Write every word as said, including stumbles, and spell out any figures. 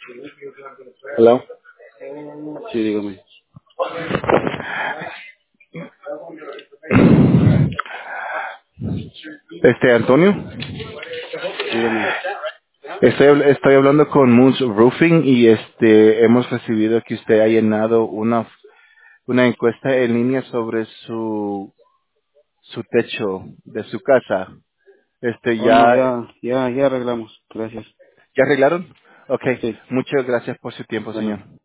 Hello. Sí, dígame. Este, Antonio. Dígame. Estoy, habl- estoy hablando con Moose Roofing y este, hemos recibido que usted ha llenado una, una encuesta en línea sobre su, su techo de su casa. Este, Oh, no, ya, ya, ya, ya arreglamos. Gracias. ¿ya arreglaron? Okay. Sí, Muchas gracias por su tiempo, de nada. señor.